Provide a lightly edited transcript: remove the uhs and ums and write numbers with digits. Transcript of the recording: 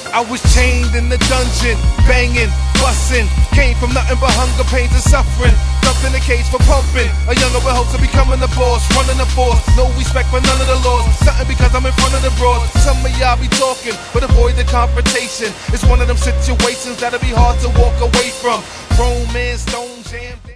I was chained in the dungeon, banging, busting. Came from nothing but hunger, pains and suffering. Dumped in the cage for pumping. A younger with hopes of becoming the boss, running the force. No respect for none of the laws. Something because I'm in front of the broad. Some of y'all be talking, but avoid the confrontation. It's one of them situations that'll be hard to walk away from. Grown man, stone jam.